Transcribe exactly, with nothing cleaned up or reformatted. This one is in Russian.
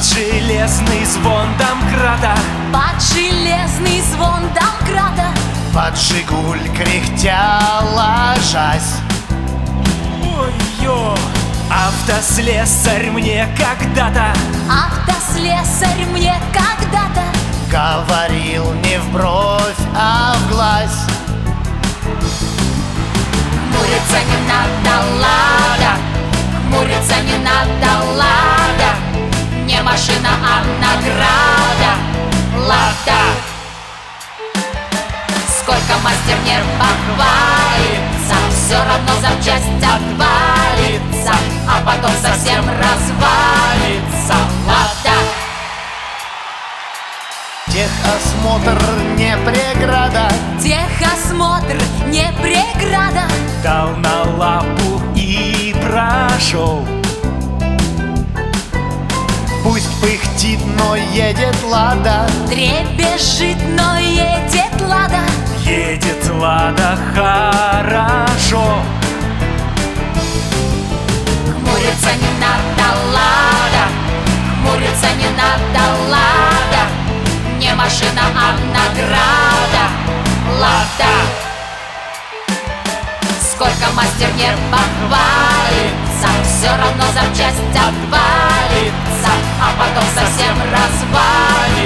железный звон домкрата, под железный звон домкрата, под Жигуль кряхтя ложась. Ой-ё! Автослесарь мне когда-то, автослесарь мне когда-то говорил не в бровь, а в глаз. хмуриться не надо, лада, хмуриться не надо, лада, не машина, а награда, лада. Сколько мастер не похвалится, все равно запчасть отвалится, а потом совсем развалится, лада. Техосмотр не преграда, Техосмотр не преграда, дал на лапу и прошел. пусть пыхтит, но едет лада. дребезжит, но едет лада. Едет лада хорошо. Хмуриться не надо, лада, хмуриться не надо, лада, не машина, а награда, лада. Сколько мастер не похвалится, все равно запчасть отвалится, а потом совсем развалится.